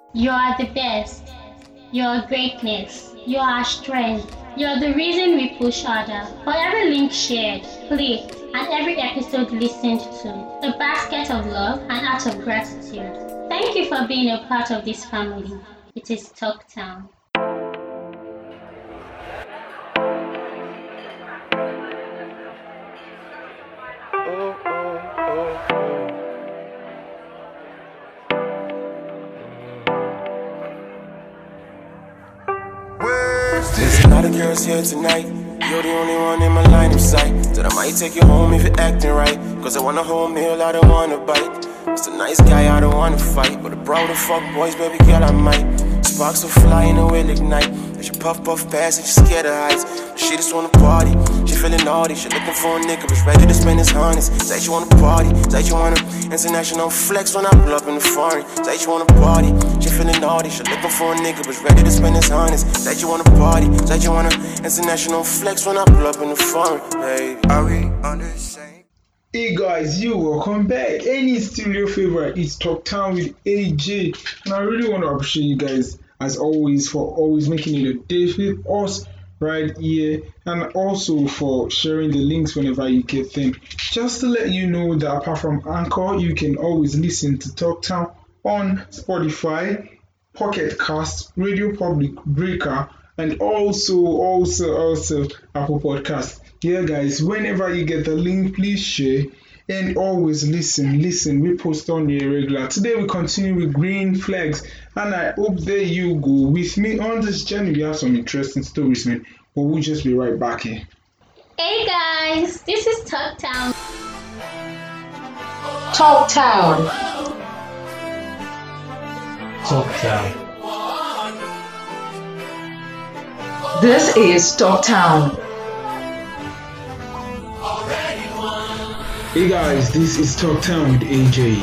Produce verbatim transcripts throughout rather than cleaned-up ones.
You are the best. Your greatness. You are our strength. You're the reason we push harder. For every link shared, clicked, and every episode listened to, a basket of love and out of gratitude. Thank you for being a part of this family. It is Talktown. There's a lot of girls here tonight. You're the only one in my line of sight. Said I might take you home if you're acting right. Cause I want a whole meal, I don't wanna bite. Just a nice guy, I don't wanna fight. But a bro to fuck boys, baby girl, I might. Sparks will fly and it will ignite. As you puff, puff past and she's scared of heights. But she just wanna party, she feeling naughty. She looking for a nigga who's ready to spend his honeys. Say she wanna party, say she wanna international flex when I pull up in the foreign. Say she wanna party, she feeling naughty. She looking for a nigga who's ready to spend his honeys. Say she wanna party, say she wanna international flex when I pull up in the foreign. Baby, are we on the same? Hey guys, you welcome back. Any still your favorite? It's Talktown with A J, and I really want to appreciate you guys as always for always making it a day with us right here, and also for sharing the links whenever you get them. Just to let you know that apart from Anchor, you can always listen to Talktown on Spotify, Pocket Cast, Radio Public, Breaker, and also also also Apple Podcasts. Yeah, guys, whenever you get the link, please share and always listen. Listen, we post on the regular. Today we continue with green flags, and I hope there you go with me on this journey. We have some interesting stories, man. But we'll just be right back here. Hey guys, this is Talktown. Talktown. Talktown. This is Talktown. Hey guys, this is Talktown with A J.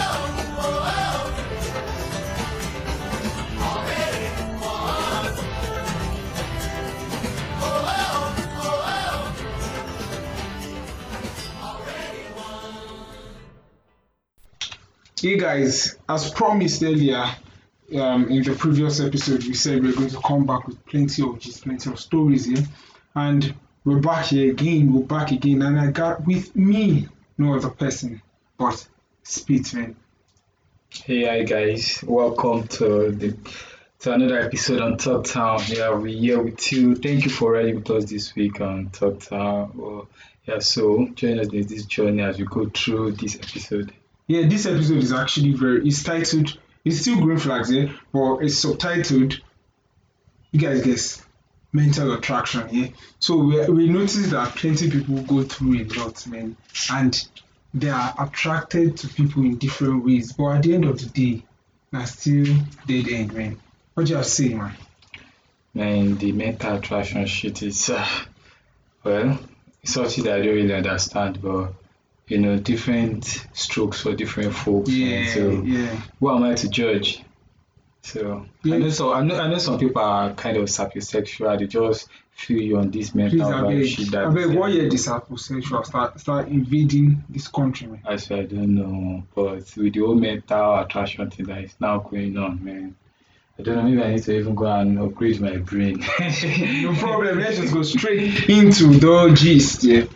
Hey guys, as promised earlier, um, in the previous episode, we said we are going to come back with plenty of just plenty of stories here, and we're back here again. We're back again, and I got with me no other person but Speedman. Hey, hi guys, welcome to the to another episode on Talktown. Yeah, we're here with you. Thank you for riding with us this week on Talktown. Well, yeah, so join us in this journey as we go through this episode. Yeah, this episode is actually very. It's titled. It's still green flags, yeah, but it's subtitled. You guys guess mental attraction, yeah. So we we notice that plenty people go through a lot, man, and they are attracted to people in different ways. But at the end of the day, that's still dead end, man. What do you have to say, man? Man, the mental attraction shit is, uh, well, it's something that I don't really understand, but you know, different strokes for different folks. Yeah, And so, yeah. who am I to judge? So, Yeah. I know, so I know, I know some people are kind of sapiosexual. They just feel you on this Please, mental I vibe beg, shit I that beg, what year this sexual start start invading this country, man? I swear I don't know, but with the whole mental attraction thing that is now going on, man. I don't know, maybe I need to even go and upgrade my brain. No problem. Let's just go straight into the gist. Yeah.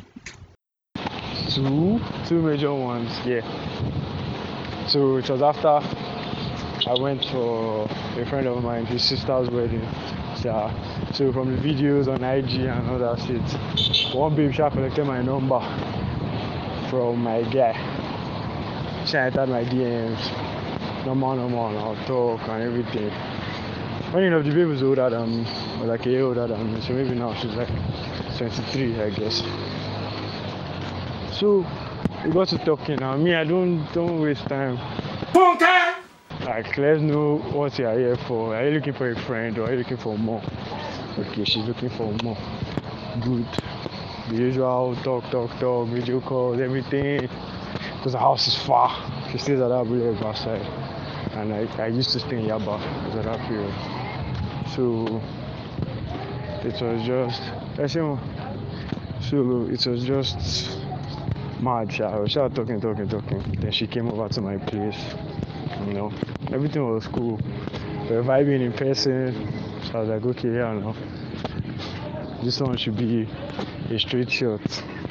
two two major ones, yeah. So it was after I went for a friend of mine, his sister's wedding. Yeah. So from the videos on I G and all that shit, one babe she collected my number from my guy. She entered my D Ms. Normal, normal, I'll talk and everything. Funny enough, the babe was older than me, was like a year older than me, so maybe now she's like twenty-three, I guess. So we got to talking now. Me, I don't don't waste time. Like, let's know what you are here for. Are you looking for a friend or are you looking for more? Okay, she's looking for more. Good. The usual talk, talk, talk, video calls, everything. Because the house is far. She stays at that village outside. And I, I used to stay in Yaba at that period. So it was just, I say, so it was just mad. I was just talking, talking, talking. Then she came over to my place. You know, everything was cool. we're vibing in person. So I was like, okay, yeah, no. This one should be a straight shot.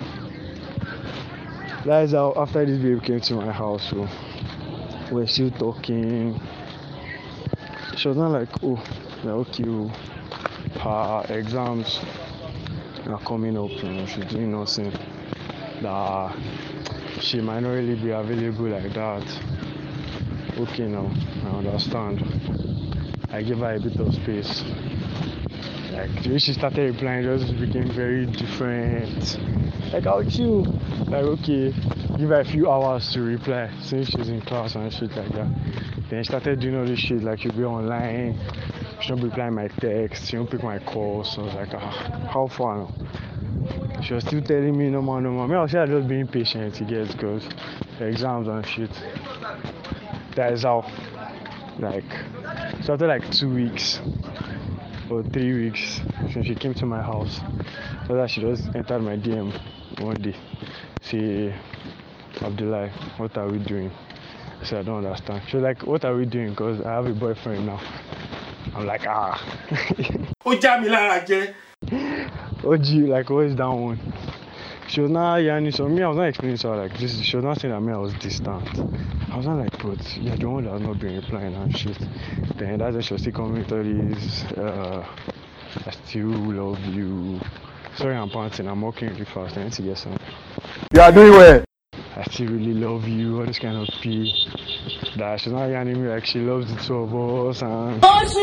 That is how after this babe came to my house, so we're still talking. She was not like, oh, like, okay, oh, her exams are coming up, you know, she's doing nothing. That she might not really be available like that. Okay, now I understand. I give her a bit of space. Like when she started replying, it just became very different. Like I'll chill. Like okay, give her a few hours to reply since she's in class and shit like that. Then she started doing all this shit like she'll be online, she don't reply my text, she don't pick my calls. So I was like, ah, how far now? She was still telling me no more, no more. I mean, I was just being patient to get because the exams and shit. That is how, like, so after like two weeks or three weeks since she came to my house, so that she just entered my D M one day. Say, Abdullah, what are we doing? I said, I don't understand. She was like, what are we doing? Because I have a boyfriend now. I'm like, ah. O G, like, what is that one? She was not yarning, so me, I was not explaining to her, like, this. She was not saying that me, I was distant. I was not like, but you're the one that has not been replying and shit. Then that's when she was still coming with all these, uh, I still love you. Sorry, I'm panting, I'm walking really fast. I need to get some. You are doing well. I still really love you, all this kind of pee. That she's not yarning me like she loves the two of us. And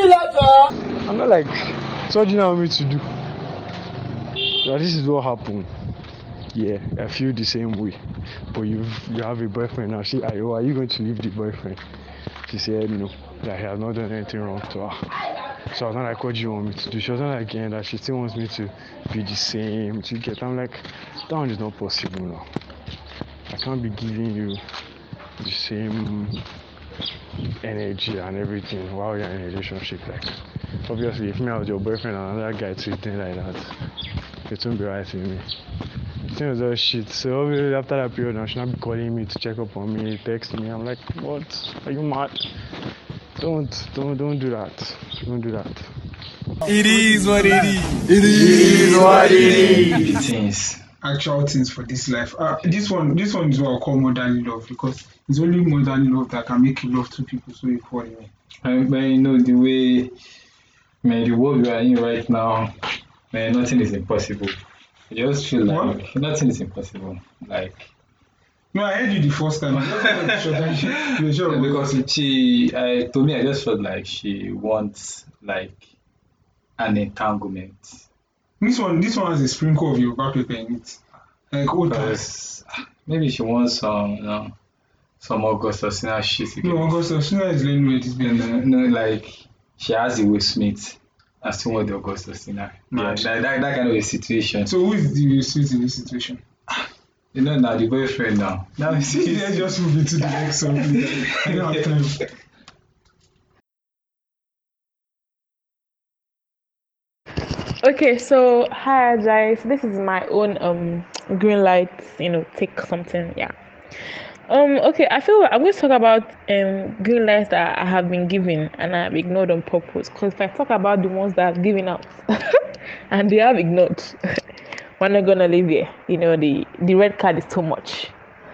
I'm not like, so what do you want me to do? But this is what happened. Yeah, I feel the same way. But you you have a boyfriend now. She, are you, are you going to leave the boyfriend? She said no, that he has not done anything wrong to her. So I was not like, what do you want me to do? She was not like, yeah, that she still wants me to be the same, to get. I'm like, that one is not possible now. I can't be giving you the same energy and everything while you're in a relationship. Like, obviously, if me I was your boyfriend and another guy treating like that, it won't be right with me. It was all shit. So obviously after that period, now she not be calling me to check up on me, text me. I'm like, what? Are you mad? Don't, don't, don't do that. Don't do that. It is what it is. It is what it is. Actual things for this life. Uh, this one, this one is what I call motherly love because it's only motherly love that can make you love two people so you fall in love. And but you know the way, man, the world we are in right now, man, nothing is impossible. I just feel like what? Nothing is impossible. Like, no, I heard you the first time. I just felt she, you sure yeah, because she, I, to me, I just felt like she wants like an entanglement. This one, this one has a sprinkle of Yoruba pepper in it. Like, oh, because maybe she wants some, you know, some Augustusina shit. No, Augustusina is letting me this baby. No, no, like she has the Will Smith. I still want the Augustusina. Yeah, that, that, that kind of a situation. So who is the Will Smith in this situation? You know, now the boyfriend now. Now let's just move into the next song. I don't have time. Okay, so hi guys, this is my own um green light, you know, take something, yeah. Um, okay, I feel like I'm going to talk about um green lights that I have been given and I've ignored on purpose. Because if I talk about the ones that I've given out and they have ignored, we're not gonna live here. You know, the the red card is too much.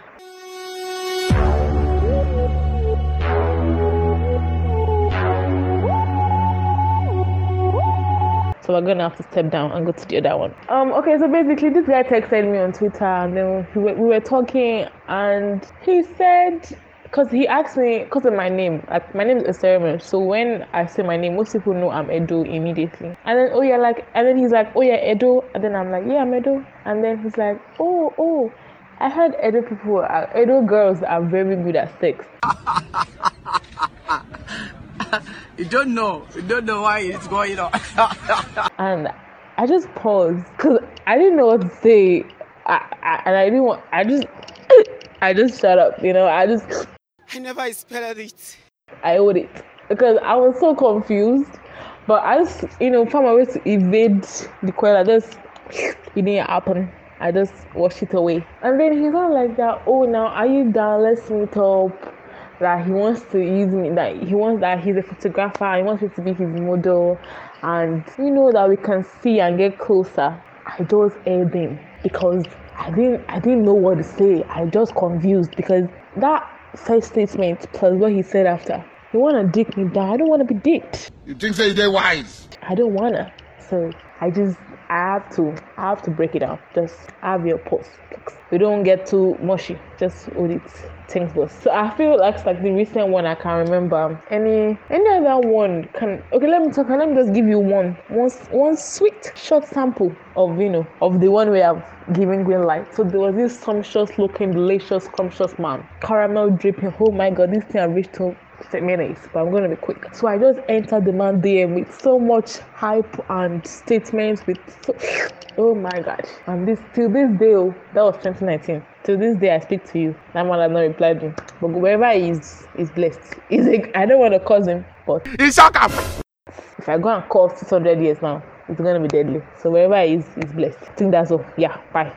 So we're gonna have to step down and go to the other one. Um. Okay. So basically, this guy texted me on Twitter, and then we were, we were talking, and he said, because he asked me, because of my name, like my name is Esther. So when I say my name, most people know I'm Edo immediately. And then oh yeah, like, and then he's like, oh yeah, Edo, and then I'm like, yeah, I'm Edo. And then he's like, oh oh, I heard Edo people, are, Edo girls are very good at sex. You don't know. You don't know why it's going on. And I just paused because I didn't know what to say. I, I, and I didn't want, I just, I just shut up, you know, I just. I never expected it. I owed it because I was so confused. But I just, you know, found my way to evade the question. I just, it didn't happen. I just washed it away. And then he's not like that, oh, now are you down? Let's meet up. that he wants to use me, that he wants that he's a photographer, he wants me to be his model, and you know that we can see and get closer. I just held him because I didn't I didn't know what to say. I just confused because that first statement plus what he said after. You wanna dick me down? I don't wanna be dicked. You think so they're wise? I don't wanna. So I just I have to I have to break it down. Just have your pulse. We don't get too mushy. Just hold it. Thanks, boss. So I feel like like the recent one I can remember. Any any other one can okay, let me talk let me just give you one. One one sweet short sample of you know of the one we have given green light. So there was this sumptuous looking, delicious, scrumptious man. Caramel dripping. Oh my god, this thing I reached to minutes, but I'm gonna be quick. So I just entered the man D M with so much hype and statements with so, oh my god. And this till this day, oh, that was twenty nineteen. Till this day I speak to you. That man has not replied me. But wherever he is is blessed. He's like I don't want to cause him, but He's shocked. if I go and call six hundred years now, it's gonna be deadly. So wherever he is is blessed. I think that's all. Yeah, bye.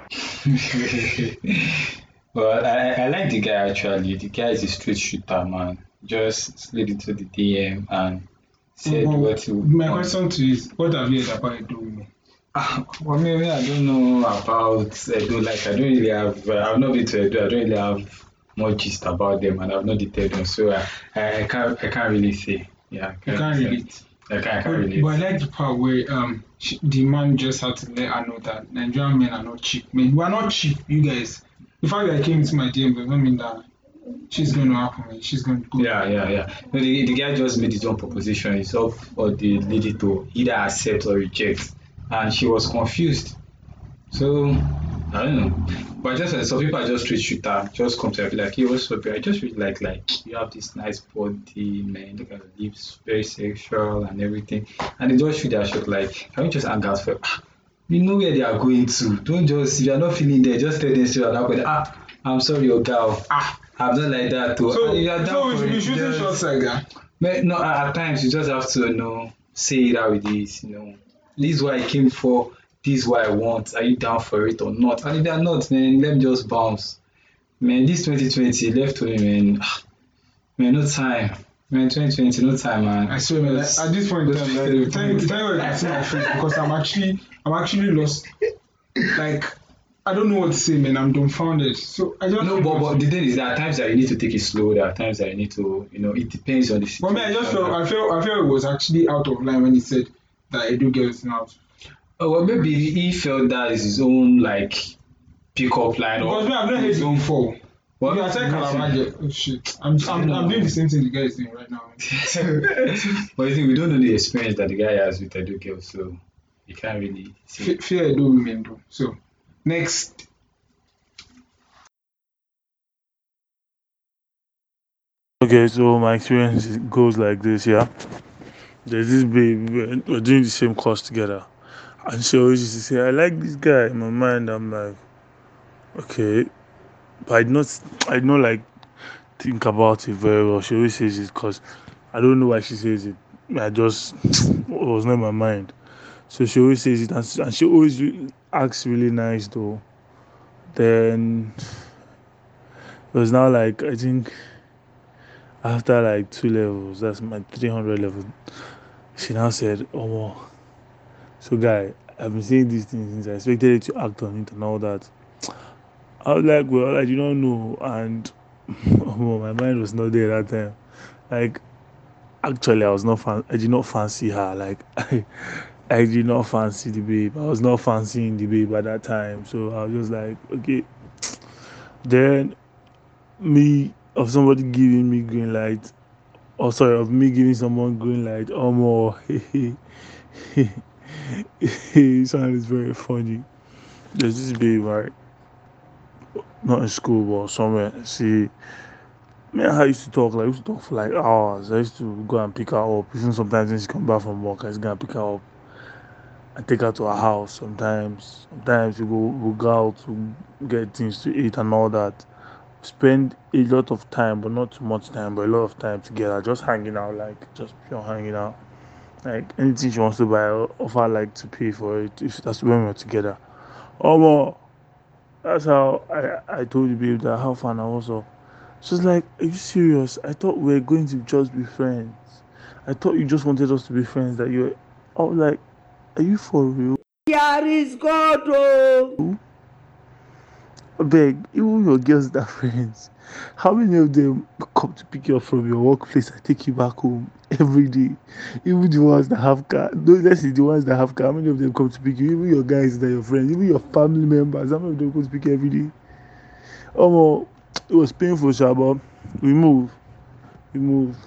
Well, I, I like the guy actually. The guy is a straight shooter, man. Just slid into the D M and said Well, what he would my want. question to you is, what have you heard about Edo women? Ah, well, maybe I don't know about Edo. Like I don't really have. Uh, I've not been to Edo. I don't really have much gist about them, and I've not detailed them. So I, I, I can't. I can't really say. Yeah, I You can't say. relate. I can't. I can't But, relate. but I like the part where um she, the man just had to let her know that Nigerian men are not cheap. Men, we are not cheap, you guys. The fact that I came into my D M does not mean that she's going to happen. She's going to go. Yeah, yeah, yeah. No, the, the guy just made his own proposition. It's up for the lady to either accept or reject, and she was confused. So I don't know. But just like some people are just straight shooter, just come to her, be like, hey, what's up? I just really like like you have this nice body, man. Look at your lips, very sexual and everything. And they just shoot their shot like, can we just hang out for? Ah, you know where they are going to. Don't just if you are not feeling there, just tell them straight out. Ah, I'm sorry, your girl. Ah, I'm not like that too. So, And if you are down so we for should be it, shooting just- shots like that. But no, at at times you just have to, you know, say it how it is. You know, this is what I came for. This is what I want. Are you down for it or not? And if they are not, man, let me just bounce. Man, this twenty twenty left to me, man. ah, Man, no time. Man, twenty twenty, no time, man. I swear, man. Just- At this point in time, just- like, thank, thank God I can see my face because I'm actually, I'm actually lost. Like, I don't know what to say, man. I'm dumbfounded. So I just No, but, but the thing is, there are times that you need to take it slow. There are times that you need to, you know, it depends on the For situation. me, I just felt, I felt, I felt it was actually out of line when he said that Edo girls now. Oh, well, maybe he felt that is his own like pick-up line. Because or me, I've not heard his it own. before. What? You are saying Kalamaje. Oh shit. I'm, I'm, I'm doing the same thing the guy is doing right now. But you think we don't know the experience that the guy has with Edo girls, so you can't really say. Fe- Fear Edo women though. So, next. Okay, so my experience is- goes like this, yeah. There's this babe, we're we're doing the same course together. And she always used to say, I like this guy. In my mind, I'm like, okay. But I did not, I did not like think about it very well. She always says it because I don't know why she says it. I just, it was not in my mind. So she always says it, and, and she always re- acts really nice though. Then it was now like, I think, after like two levels, that's my three hundred level, she now said, oh, well, so guy, I've been saying these things since I expected you to act on it and all that. I was like, well, I do not know. And oh, my mind was not there that time. Like, actually, I was not fan- I did not fancy her. Like, I, I did not fancy the babe. I was not fancying the babe at that time. So I was just like, okay. Then, me, of somebody giving me green light, or sorry, of me giving someone green light, or more. It sounded very funny. There's this babe, right? Not in school, but somewhere. See, me and her used to talk, like, we used to talk for like hours. I used to go and pick her up. Even sometimes when she come back from work, I used to go and pick her up and take her to her house sometimes. Sometimes we go, we go out to get things to eat and all that. Spend a lot of time, but not too much time, but a lot of time together, just hanging out, like, just pure hanging out. Like, anything she wants to buy, I'll offer, like, to pay for it, if that's when we're together. Oh, more. That's how I, I told you, babe, that how fun I was. So She was like, "Are you serious? I thought we were going to just be friends. I thought you just wanted us to be friends. That you're." I was like, "Are you for real?" Here is God, oh. I beg, even your girls that are friends, how many of them come to pick you up from your workplace and take you back home every day? Even the ones that have car, no, let's see, the ones that have car, how many of them come to pick you? Even your guys that are your friends, even your family members, how many of them come to pick you every day? Oh, it was painful, Shaba. We move. We move.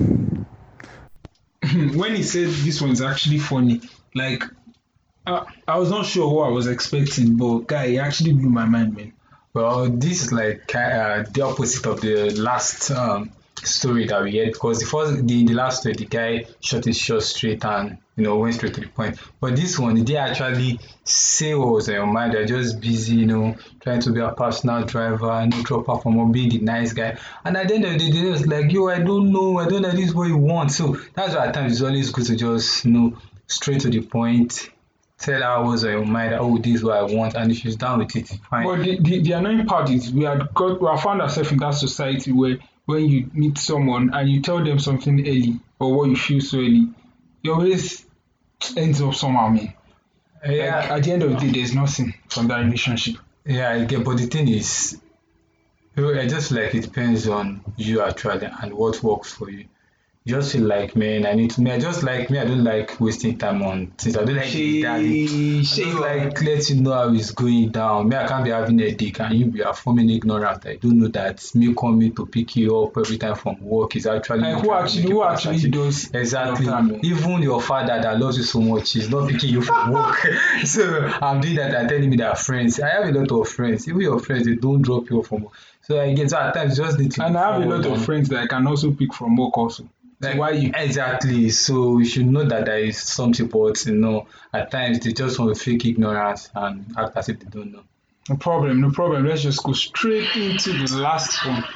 When he said this one's actually funny, like, I, I was not sure what I was expecting, but guy, he actually blew my mind, man. Well, this is like uh, the opposite of the last um, story that we had, because the first, the, the last story, the guy shot his shot straight and you know went straight to the point. But this one, they actually say what was on your mind. They're just busy, you know, trying to be a personal driver, no drop off from being the nice guy. And at the end of the day, they was like, yo, I don't know, I don't know this is what you want. So that's why at times it's always good to just, you know, straight to the point. Tell her what's on your mind, oh, this is what I want, and if she's down with it, fine. But the, the, the annoying part is we had got we have found ourselves in that society where when you meet someone and you tell them something early or what you feel so early, it always ends up somehow, man. Yeah. Like, at the end of the day, there's nothing from that relationship. Yeah, I get, but the thing is, I just feel like it depends on you actually and what works for you. You just feel like, man, I need to, me, I just like, me, I don't like wasting time on things. I don't like She, daddy. I just like let you know how it's going down. Me, I can't be having a dick and you be forming ignorant. I don't know that me coming to pick you up every time from work is actually like who actually who actually does exactly. Even your father that loves you so much is not picking you from work. So I'm doing that and telling me that friends. I have a lot of friends. Even your friends, they don't drop you from work. So I get so at times you just need to. And I have a lot of friends that I can also pick from work also. Like, why you exactly, so you should know that there is something, but you know at times they just want to fake ignorance and act as if they don't know. No problem, no problem. Let's just go straight into the last one.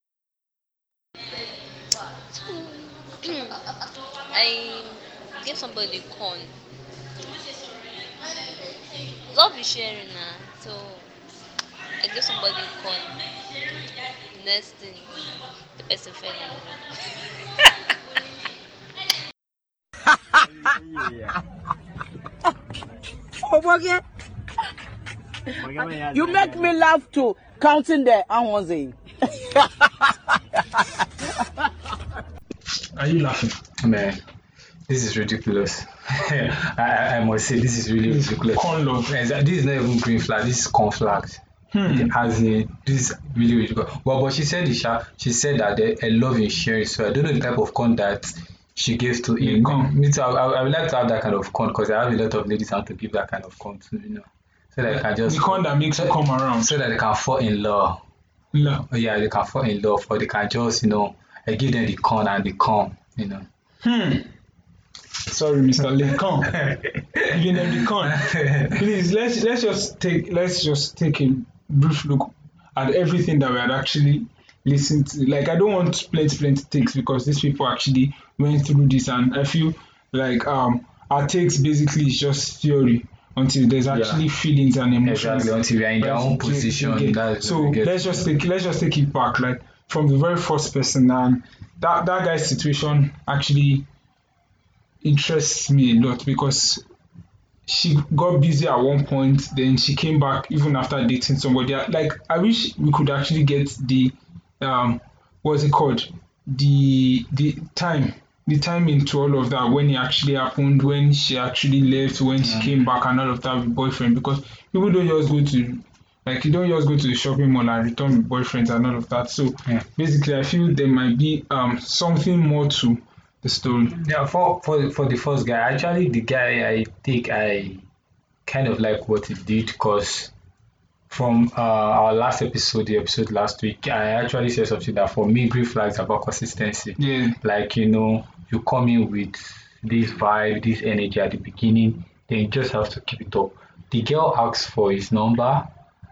I gave somebody corn. Love is sharing now, so I gave somebody corn. Next thing, the person fell in love. Oh, okay. You make me laugh too, counting the hours in. Are you laughing? Man, this is ridiculous. I, I must say, this is really ridiculous. Corn love. This is not even green flag, this is corn flags. Hmm. As in, this is really ridiculous. Well, but she said, she said that they, a love is sharing, so I don't know the type of corn that she gave to him. Me too, I, I would like to have that kind of corn because I have a lot of ladies out to give that kind of corn to, you know. So that I can just. The corn that makes you come around. So that they can fall in love. Love. Yeah, they can fall in love, or they can just, you know, I give them the corn and the corn, you know. Hmm. Sorry, Mister Lincoln. Giving them the corn. Please, let's let's just take let's just take a brief look at everything that we had actually listened to. Like, I don't want plenty plenty takes because these people actually went through this, and I feel like um our takes basically is just theory until there's actually yeah. feelings and emotions. Exactly, until we are in their own position. That's so let's just take let's just take it back, like from the very first person, and that that guy's situation actually interests me a lot because she got busy at one point, then she came back even after dating somebody. Like, I wish we could actually get the um what's it called the the time the time into all of that, when it actually happened, when she actually left, when she came back and all of that with boyfriend, because people don't just go to like you don't just go to the shopping mall and return with boyfriends and all of that. So yeah. basically I feel there might be um something more to the story. Yeah, for for for the first guy, actually the guy I think I kind of like what he did, because from uh, our last episode, the episode last week, I actually said something that for me, green flags about consistency. Yeah. Like, you know, you come in with this vibe, this energy at the beginning, then you just have to keep it up. The girl asked for his number.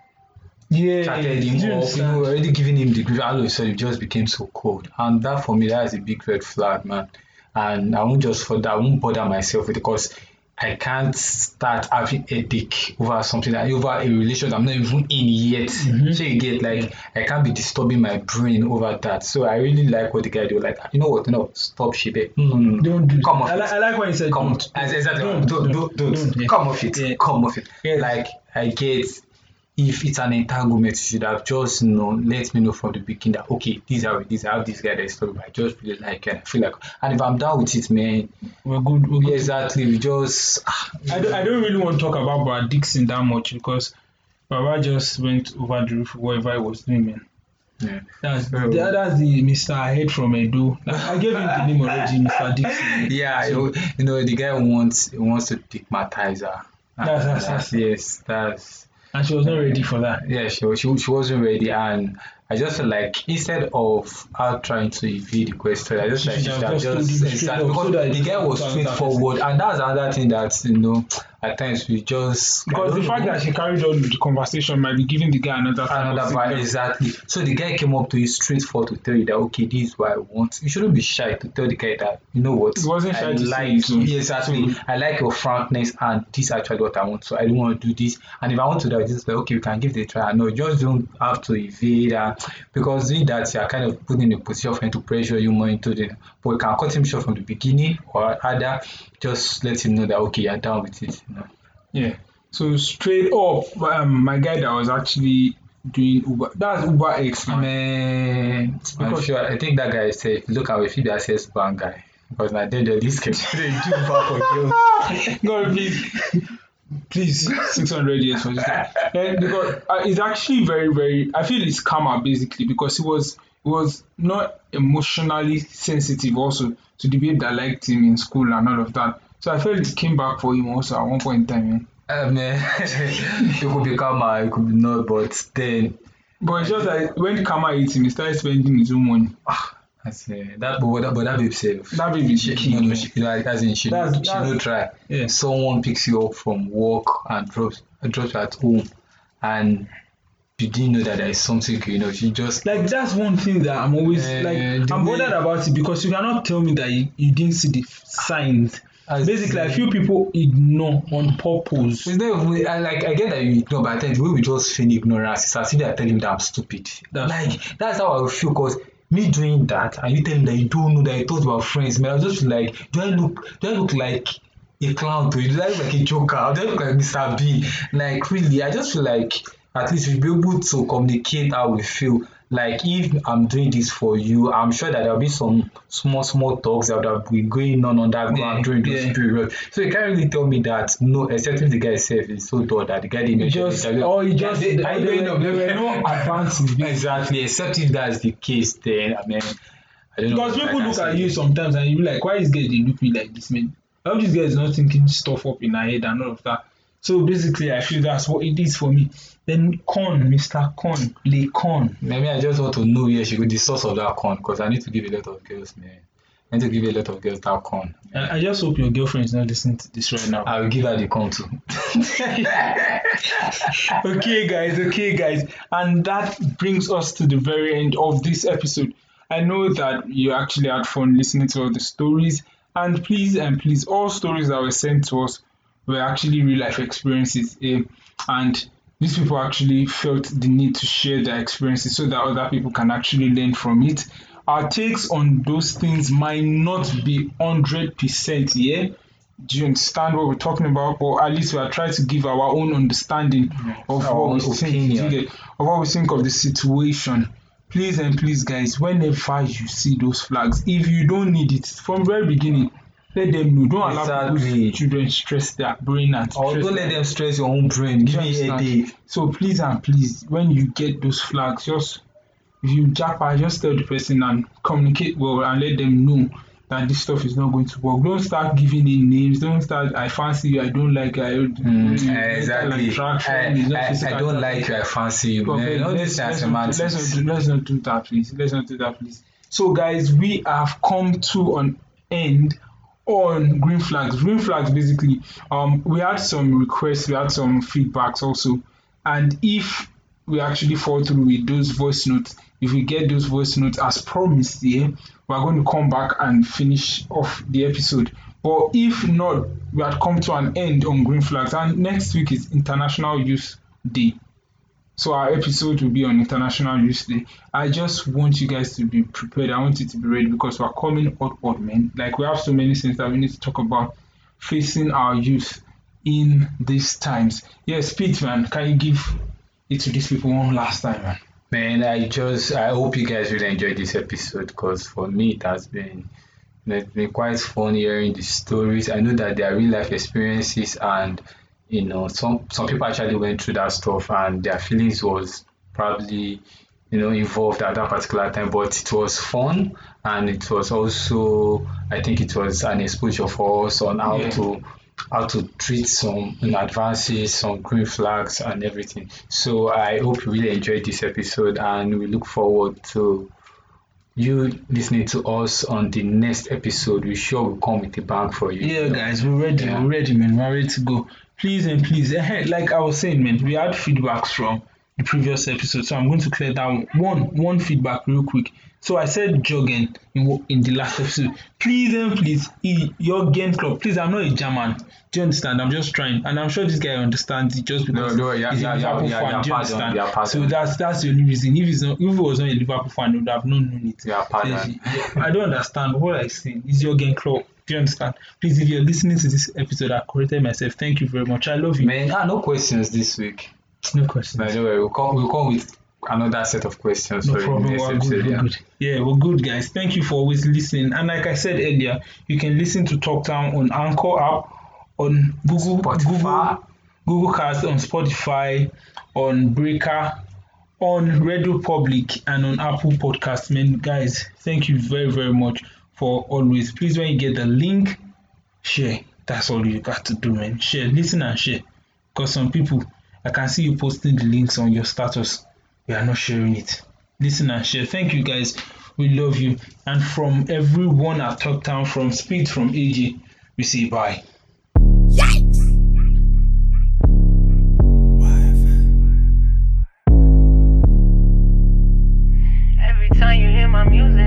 Yeah. Chatted him up, you know, already giving him the green. All of a sudden, it just became so cold. And that for me, that is a big red flag, man. And I won't just for that, I won't bother myself with it, because I can't start having headache over something that over a relationship I'm not even in yet. Mhm. So you get like I can't be disturbing my brain over that. So I really like what the guy do. Like you know what? No, stop Shibe. No, no, no. Don't do. Come off I, it. li- I like when you said Come don't. as exactly. Don't, Don't, don't, don't, don't. don't, yeah. Come off it. Yeah. Come off it. Yes. Like I get. If it's an entanglement, you should have just you know let me know from the beginning that okay, these are this I have this guy that is talking. I just really like it. I feel like, and if I'm down with it, man, We're good. We're good. yeah, exactly. We just I don't, I don't really want to talk about Brad Dixon that much because Baba just went over the roof whatever he was doing, man. yeah. That's Oh. that, that's the Mister I heard from Edo. Like, I gave him the name already, Mister Dixon. Yeah, you, you know the guy wants he wants to stigmatize her. That's- that's- that's- yes, that's And she was not ready for that. yeah. She was- she she wasn't ready, and I just feel like instead of her trying to evade the question, I just She like she should should have have just told just him straight exactly up so because that the guy was it's- straightforward, and that's another thing that you know at times we just Because the fact that she carried on with the conversation might be giving the guy another type of another vibe signal. exactly. So the guy came up to you straightforward to tell you that okay, this is what I want. You shouldn't be shy to tell the guy that you know what. He wasn't shy I to say like it, so- yeah, exactly. so- I like your frankness, and this is actually what I want. So I don't want to do this. And if I want to do this, like okay, we can give it a try. No, just don't have to evade uh, because doing that you are kind of putting in a position for him to pressure you more into the. But you can cut him short from the beginning, or either just let him know that okay, you're down with it. You know? Yeah. So straight up, um, my guy that was actually doing Uber. That's Uber X, man. Man, I'm Because- sure. I think that guy is safe. Look at Phoebe access bank guy. Because my dad did this can they do back for girls. God, please, please, six hundred years for this guy. And because uh, it's actually very, very. I feel it's karma basically because he was he was not emotionally sensitive also to the babe that liked him in school and all of that. So I felt it came back for him also at one point in time. Man. Uh, man, it could be karma, it could be not, but then But it's just like when karma hit him, he started spending his own money. I say that, but that, but that babe safe. That babe is She, key, no, no, man. she, like, as in she, That's- she that's- no try. Yeah. Someone picks you up from work and drops drops you at home, and you didn't know that there is something, you know. She just Like that's one thing that I'm always Eh, like the I'm way- bothered about it because you cannot tell me that you, you didn't see the signs. As Basically, I in- feel people ignore on purpose. It's not even, I like I get that you ignore, but I think the way we just feign ignorance is as if they are telling me that I'm stupid. That's like that's how I feel because me doing that and you telling me that you don't know that I thought we were friends, man. I just feel like do I look do I look like a clown to you? Do I look like a joker? Do I look like Mister B? Like really, I just feel like at least we be able to communicate how we feel. Like if I'm doing this for you, I'm sure that there'll be some small, small talks that would have been going on underground Yeah, during those yeah. periods. So you can't really tell me that no, except if the guy itself is so dull that the guy didn't mention Just it. or you just They- there, I there, don't know. there were no advances. Exactly, except if that's the case, then I mean, I don't know. Because what I people can look say. at you sometimes and you be like, why is girl they look me like this, man? I hope this girl is not thinking stuff up in her head and all of that. So basically, I feel that's what it is for me. Then Con, Mister Con, Le Con. Maybe I just want to know where she got the source of that con because I need to give a lot of girls, man. I need to give a lot of girls that con. I, I just hope your girlfriend is not listening to this right now. I will give her the con too. Okay, guys, okay, guys. And that brings us to the very end of this episode. I know that you actually had fun listening to all the stories. And please, and please, all stories that were sent to us were actually real life experiences. eh, And these people actually felt the need to share their experiences so that other people can actually learn from it. Our takes on those things might not be one hundred percent, yeah? Do you understand what we're talking about? But at least we are trying to give our own understanding of Our what we own think, opinion. you get, of what we think of the situation. Please and please, guys, whenever you see those flags, if you don't need it from very beginning, let them know. Don't allow Exactly. people's children stress their brain and Or stress don't let their- them stress your own brain. Give me a Understand? headache. So please and please, when you get those flags, just if you japa, just tell the person and communicate well and let them know that this stuff is not going to work. Don't start giving it names. Don't start. I fancy you. I don't like. I Mm, eh, exactly. attraction, I, it's not I, physical I don't attraction. like you. I fancy you, But man. All let's, these are let's, not, semantics. let's, not do, let's not do that, please. Let's not do that, please. So, guys, we have come to an end on green flags. Green flags, basically, um, we had some requests, we had some feedbacks also, and if we actually fall through with those voice notes, if we get those voice notes as promised, yeah, we're going to come back and finish off the episode. But if not, we had come to an end on green flags. And next week is International Youth Day. So our episode will be on International Youth Day. I just want you guys to be prepared. I want you to be ready because we're coming odd, odd, man. Like, we have so many things that we need to talk about facing our youth in these times. Yes, Pete, man, can you give it to these people one last time, man? Man, I just I hope you guys really enjoyed this episode because for me it has been it's been quite fun hearing the stories. I know that they are real life experiences, and you know some some people actually went through that stuff and their feelings was probably you know involved at that particular time. But it was fun, and it was also I think it was an exposure for us on how yeah. to. how to treat some you know, advances, some green flags and everything. So I hope you really enjoyed this episode and we look forward to you listening to us on the next episode. We're sure we'll come with a bang for you. Yeah, guys, we're ready. Yeah. We're ready, man. We're ready to go. Please and please, like I was saying, man, we had feedbacks from the previous episode, so I'm going to clear down one one feedback real quick. So I said jogging in, in the last episode. Please and please, your game club. Please, I'm not a German. Do you understand? I'm just trying, and I'm sure this guy understands it just because no, no, yeah, he's yeah, a Liverpool yeah, fan. yeah, Do you pardon, understand? yeah, So that's that's the only reason. If he's not, if he was not a Liverpool fan, he would have not known it. Yeah, pardon. I don't understand what I say. It's your game club. Do you understand? Please, if you're listening to this episode, I corrected myself. Thank you very much. I love you. Man, ah, no questions this week. No questions. By the way, we'll come, we'll come with another set of questions no for problem. the next we're episode. Good, yeah. We're good. Yeah, we're good, guys. Thank you for always listening. And like I said earlier, you can listen to Talktown on Anchor app, on Google, Spotify. Google, Google Cast, on Spotify, on Breaker, on Radio Public, and on Apple Podcasts. Man, guys, thank you very, very much for always. Please, when you get the link, share. That's all you got to do, man. Share, listen and share. Because some people, I can see you posting the links on your status. We are not sharing it. Listen and share. Thank you, guys. We love you. And from everyone at Talktown, from Speed, from A J, we say bye. Yikes! Every time you hear my music,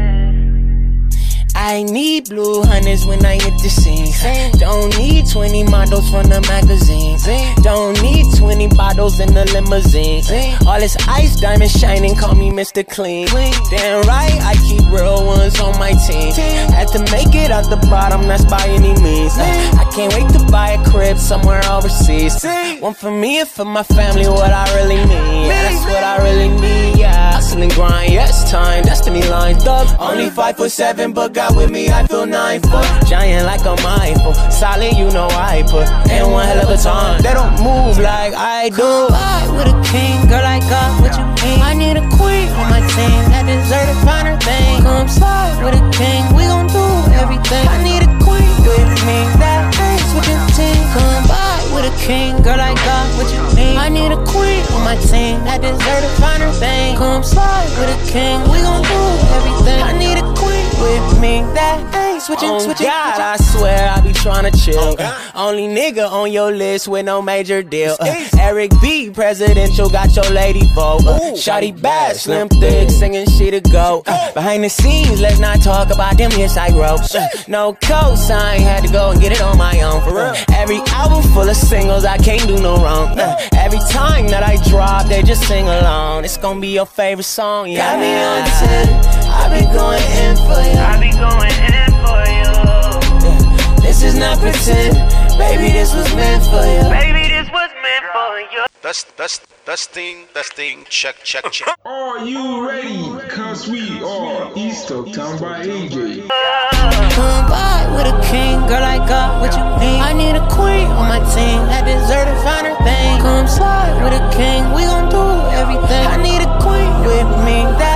I need blue hundreds when I hit the scene. Don't need twenty models from the magazine. Don't need twenty bottles in the limousine. All this ice diamond shining, call me Mister Clean. Damn right, I keep real ones on my team. Had to make it out the bottom, that's by any means. I can't wait to buy a crib somewhere overseas. One for me and for my family, what I really mean. Yeah, that's what I really mean, yeah. Hustle and grind, yes, time, destiny lined up. Only five foot seven, but got with me, I feel nine foot. Giant like a mindful, solid, you know I put in one hell of a time. They don't move like I do. Come with a king, girl, I got what you mean. I need a queen on my team that deserve to find her thing. Come slide with a king, we gon' do everything. I need a queen with me that ain't switching team. Come by with a king, girl, I got what you need. I need a queen on my team that deserve to find her thing. Come slide with a king, we gon' do everything. I need a queen with me that ain't switching, oh switching. God, I swear I be tryna chill. Uh, only nigga on your list with no major deal. Uh, Eric B, presidential, got your lady vote. Uh, Shawty bad, slim thick, singing she to go. Uh, behind the scenes, let's not talk about them inside ropes. Uh, no cosign, had to go and get it on my own. For real. Every album full of singles, I can't do no wrong. Uh, every time that I drop, they just sing along. It's gonna be your favorite song, yeah. Got me on ten, I be going in for you. I be going in for you. Yeah. This is not pretend, baby, this was meant for you. Baby, this was meant for you. That's that's that's thing, that's thing. Check, check, check. Are you ready? Cause we are East Talktown by A J. Come by with a king, girl, I got what you need. I need a queen on my team that deserve to find her thing. Come slide with a king, we gon' do everything. I need a queen with me that